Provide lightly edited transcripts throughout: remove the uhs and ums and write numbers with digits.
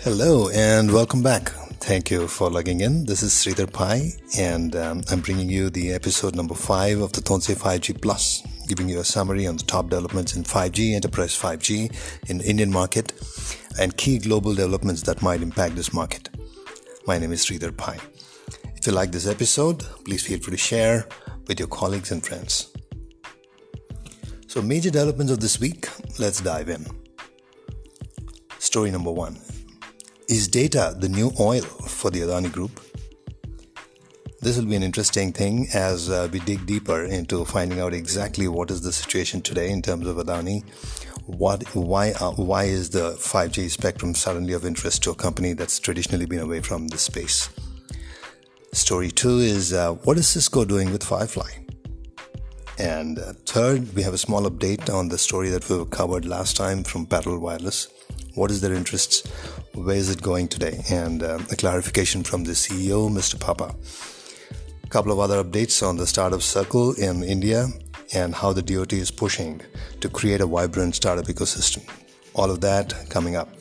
Hello and welcome back. Thank you for logging in. This is Sridhar Pai and I'm bringing you the episode number 5 of the Thonse 5G Plus, giving you a summary on the top developments in 5G, enterprise 5G in the Indian market and key global developments that might impact this market. My name is Sridhar Pai. If you like this episode, please feel free to share with your colleagues and friends. So major developments of this week, let's dive in. Story number 1. Is data the new oil for the Adani Group? This will be an interesting thing as we dig deeper into finding out exactly what is the situation today in terms of Adani. Why is the 5G spectrum suddenly of interest to a company that's traditionally been away from this space? Story 2 is what is Cisco doing with Firefly? And third, we have a small update on the story that we covered last time from Parallel Wireless. What is their interests? Where is it going today? And a clarification from the CEO, Mr. Papa. A couple of other updates on the startup circle in India and how the DOT is pushing to create a vibrant startup ecosystem. All of that coming up.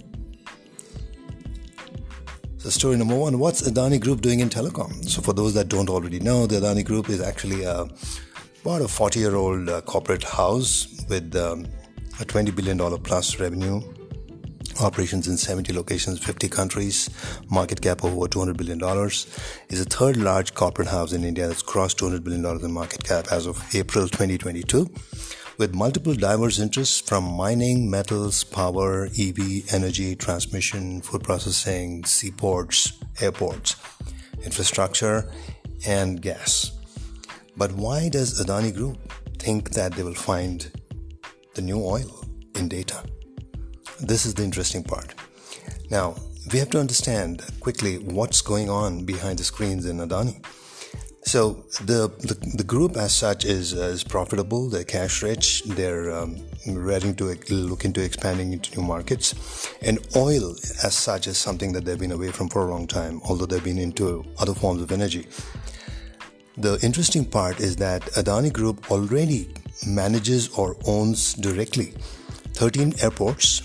So story number 1, what's Adani Group doing in telecom? So for those that don't already know, the Adani Group is actually about a 40-year-old corporate house with a $20 billion plus revenue, operations in 70 locations, 50 countries, market cap of over $200 billion, is the third large corporate house in India that's crossed $200 billion in market cap as of April 2022, with multiple diverse interests from mining, metals, power, EV, energy, transmission, food processing, seaports, airports, infrastructure, and gas. But why does Adani Group think that they will find the new oil in data? This is the interesting part. Now, we have to understand quickly what's going on behind the screens in Adani. So the group as such is profitable, they're cash rich, they're ready to look into expanding into new markets. And oil as such is something that they've been away from for a long time, although they've been into other forms of energy. The interesting part is that Adani Group already manages or owns directly 13 airports,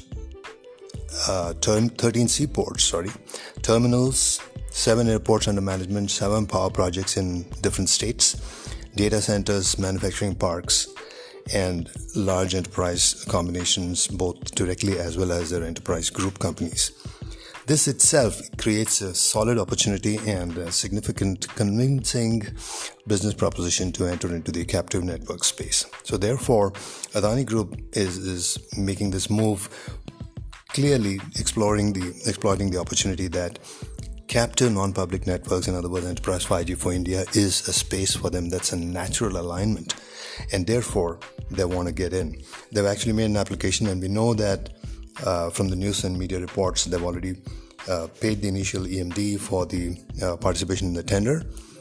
13 seaports, terminals, 7 airports under management, 7 power projects in different states, data centers, manufacturing parks, and large enterprise combinations, both directly as well as their enterprise group companies. This itself creates a solid opportunity and a significant convincing business proposition to enter into the captive network space. So therefore, Adani Group is making this move, clearly exploiting the opportunity that captive non-public networks, in other words enterprise 5G for India, is a space for them that's a natural alignment, and therefore they want to get in. They've actually made an application, and we know that from the news and media reports they've already paid the initial EMD for the participation in the tender,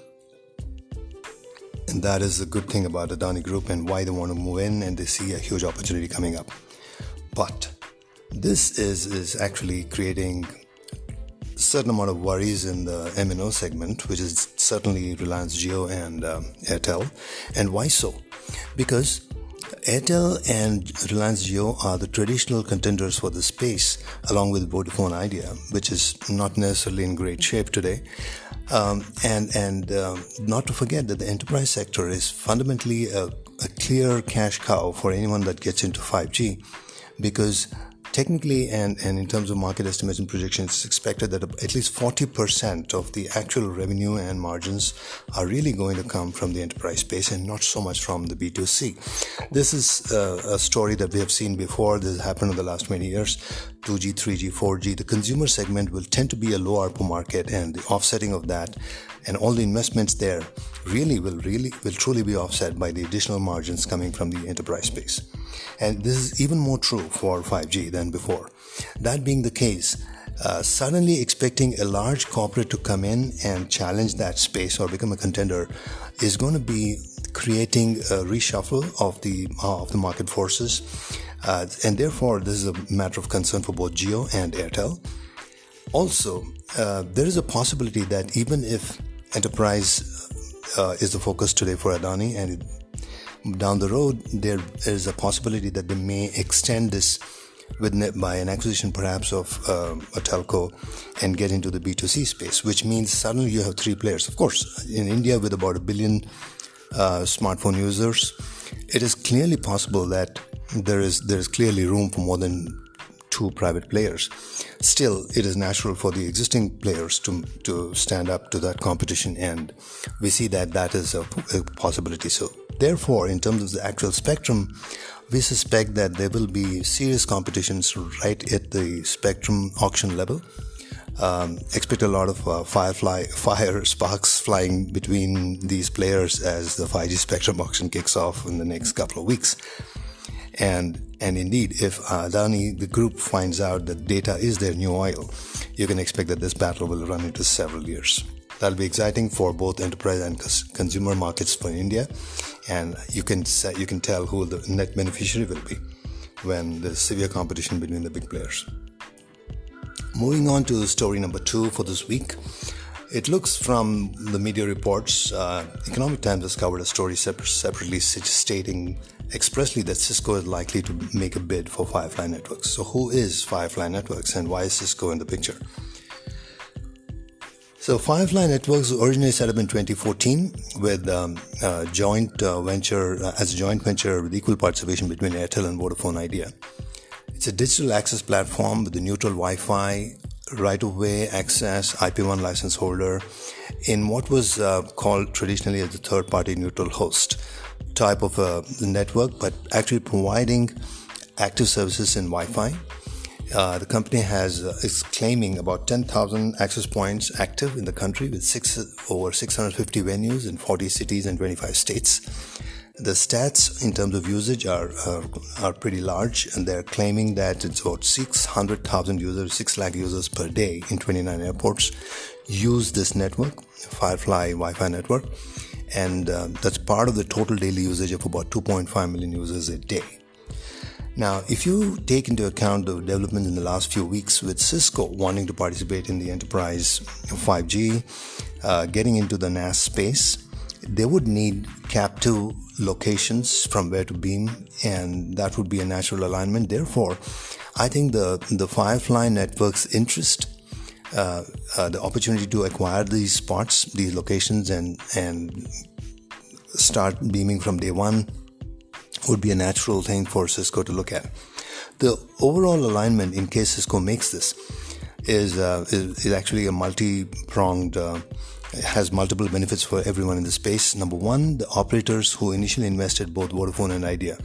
and that is a good thing about Adani Group and why they want to move in, and they see a huge opportunity coming up. But this is actually creating a certain amount of worries in the MNO segment, which is certainly Reliance Jio and Airtel. And why so? Because Airtel and Reliance Jio are the traditional contenders for the space, along with Vodafone Idea, which is not necessarily in great shape today. And not to forget that the enterprise sector is fundamentally a clear cash cow for anyone that gets into 5G, because technically and in terms of market estimates and projections, it's expected that at least 40% of the actual revenue and margins are really going to come from the enterprise space and not so much from the B2C. This is a story that we have seen before. This has happened in the last 20 years. 2G, 3G, 4G. The consumer segment will tend to be a low ARPU market, and the offsetting of that and all the investments there will truly be offset by the additional margins coming from the enterprise space. And this is even more true for 5G than before. That being the case, suddenly expecting a large corporate to come in and challenge that space or become a contender is going to be creating a reshuffle of the market forces, and therefore this is a matter of concern for both Jio and Airtel. Also, there is a possibility that even if enterprise is the focus today for Adani, and down the road there is a possibility that they may extend this by an acquisition perhaps of a telco and get into the B2C space, which means suddenly you have three players. Of course, in India with about 1 billion smartphone users, it is clearly possible that there is clearly room for more than two private players. Still, it is natural for the existing players to stand up to that competition, and we see that is a possibility. So therefore, in terms of the actual spectrum, we suspect that there will be serious competitions right at the spectrum auction level. Expect a lot of fire sparks flying between these players as the 5G spectrum auction kicks off in the next couple of weeks. And indeed, if Adani, the group, finds out that data is their new oil, you can expect that this battle will run into several years. That'll be exciting for both enterprise and consumer markets for India, and you can tell who the net beneficiary will be when there's severe competition between the big players. Moving on to story number 2 for this week. It looks from the media reports, Economic Times has covered a story separately stating expressly that Cisco is likely to make a bid for Firefly Networks. So who is Firefly Networks and why is Cisco in the picture? So Firefly Networks originally set up in 2014 with a joint venture with equal participation between Airtel and Vodafone Idea. It's a digital access platform with a neutral Wi-Fi, right-of-way access, IP1 license holder in what was called traditionally as the third-party neutral host type of a network, but actually providing active services in Wi-Fi. The company is claiming about 10,000 access points active in the country with over 650 venues in 40 cities and 25 states. The stats in terms of usage are pretty large, and they're claiming that it's about 600,000 users, 6 lakh users per day in 29 airports use this network, Firefly Wi-Fi network, and that's part of the total daily usage of about 2.5 million users a day. Now, if you take into account the developments in the last few weeks with Cisco wanting to participate in the enterprise 5G, getting into the NAS space, they would need captive locations from where to beam, and that would be a natural alignment. Therefore, I think the Firefly Network's interest, the opportunity to acquire these spots, these locations, and start beaming from day one would be a natural thing for Cisco to look at. The overall alignment, in case Cisco makes this, is actually a multi-pronged. Has multiple benefits for everyone in the space. Number one, the operators who initially invested both Vodafone Idea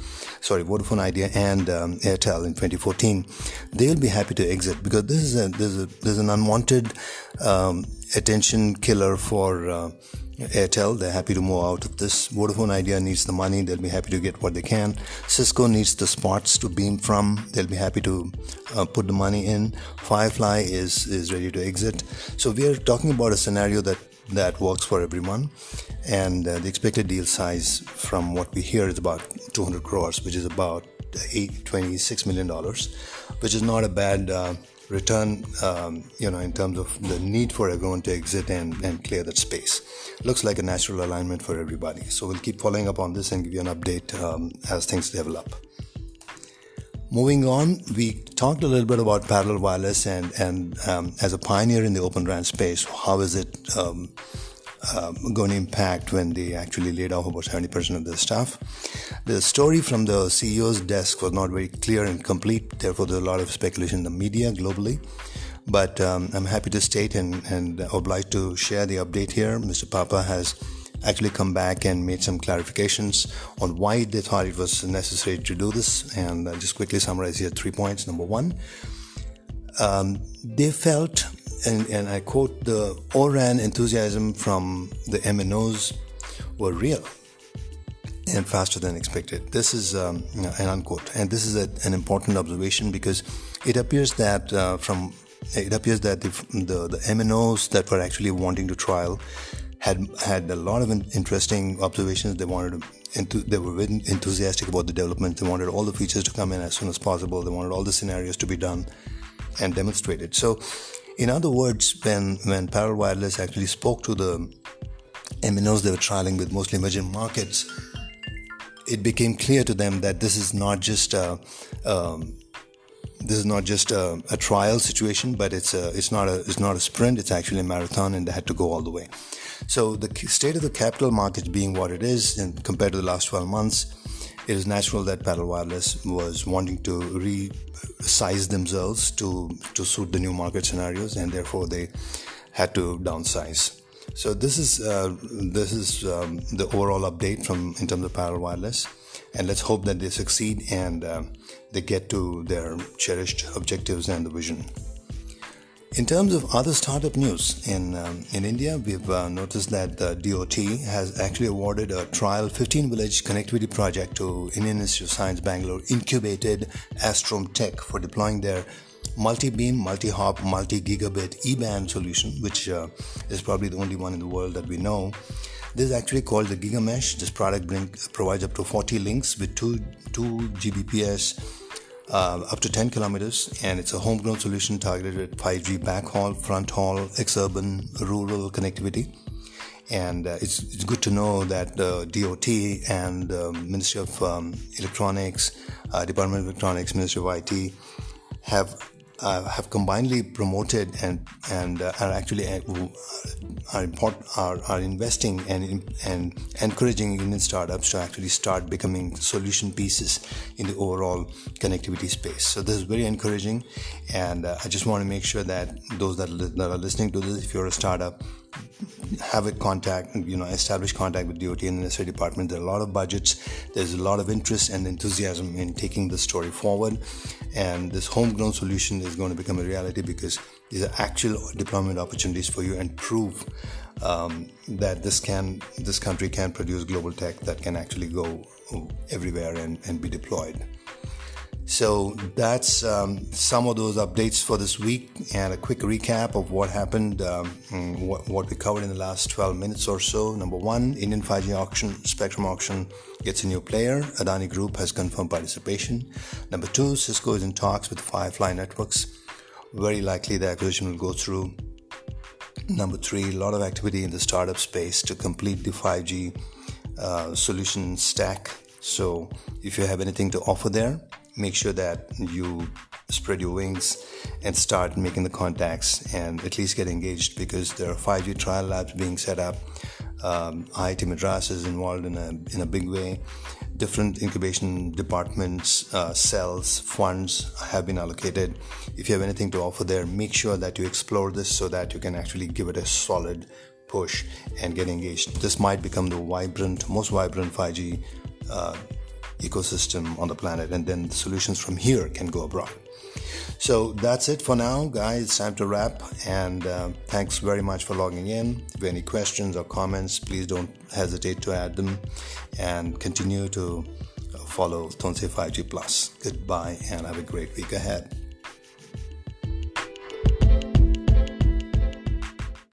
and Airtel in 2014, they'll be happy to exit because this is there's an unwanted attention killer for Airtel. They're happy to move out of this. Vodafone Idea needs the money. They'll be happy to get what they can. Cisco needs the spots to beam from. They'll be happy to put the money in. Firefly is ready to exit. So we are talking about a scenario that works for everyone, and the expected deal size from what we hear is about 200 crores, which is about $26 million, which is not a bad return, in terms of the need for everyone to exit and clear that space. Looks like a natural alignment for everybody. So we'll keep following up on this and give you an update as things develop. Moving on, we talked a little bit about parallel wireless and as a pioneer in the Open RAN space, how is it going to impact when they actually laid off about 70% of their staff? The story from the CEO's desk was not very clear and complete, therefore there's a lot of speculation in the media globally. But I'm happy to state and obliged to share the update here. Mr. Papa has actually come back and made some clarifications on why they thought it was necessary to do this, and I'll just quickly summarize here 3 points. Number one, they felt, and I quote, the O-RAN enthusiasm from the MNOs were real and faster than expected. This is an unquote, and this is an important observation because it appears that the MNOs that were actually wanting to trial had a lot of interesting observations. They were enthusiastic about the development. They wanted all the features to come in as soon as possible. They wanted all the scenarios to be done and demonstrated. So, in other words, when Parallel Wireless actually spoke to the MNOs they were trialing with, mostly emerging markets, it became clear to them that this is not just this is not just a trial situation, but it's not a sprint. It's actually a marathon, and they had to go all the way. So the state of the capital market being what it is, and compared to the last 12 months, it is natural that Paddle Wireless was wanting to resize themselves to suit the new market scenarios, and therefore they had to downsize. So this is the overall update in terms of Paddle Wireless, and let's hope that they succeed and they get to their cherished objectives and the vision. In terms of other startup news, in India, we've noticed that the DOT has actually awarded a trial 15-village connectivity project to Indian Institute of Science Bangalore incubated Astrom Tech for deploying their multi-beam, multi-hop, multi-gigabit E-band solution, which is probably the only one in the world that we know. This is actually called the GigaMesh. This product provides up to 40 links with 2 Gbps up to 10 kilometers, and it's a homegrown solution targeted at 5G backhaul, front haul, ex-urban, rural connectivity. And it's good to know that the DOT and the Ministry of Electronics, Department of Electronics, Ministry of IT have combinedly promoted and are actually are investing and encouraging Indian startups to actually start becoming solution pieces in the overall connectivity space. So this is very encouraging, and I just want to make sure that those that are listening to this, if you're a startup, have a contact, establish contact with DOT and the necessary department. There are a lot of budgets. There's a lot of interest and enthusiasm in taking the story forward. And this homegrown solution is going to become a reality because these are actual deployment opportunities for you, and prove that this country can produce global tech that can actually go everywhere and be deployed. So that's some of those updates for this week, and a quick recap of what happened, what we covered in the last 12 minutes or so. Number one, Indian 5G spectrum auction gets a new player. Adani Group has confirmed participation. Number two, Cisco is in talks with Firefly Networks. Very likely the acquisition will go through. Number three, a lot of activity in the startup space to complete the 5G solution stack. So if you have anything to offer there, make sure that you spread your wings and start making the contacts and at least get engaged, because there are 5G trial labs being set up. IIT Madras is involved in a big way. Different incubation departments, cells, funds have been allocated. If you have anything to offer there, make sure that you explore this so that you can actually give it a solid push and get engaged. This might become the most vibrant 5G ecosystem on the planet, and then the solutions from here can go abroad. So that's it for now, guys. It's time to wrap, and thanks very much for logging in. If you have any questions or comments, please don't hesitate to add them, and continue to follow Tonse 5G Plus. Goodbye, and have a great week ahead.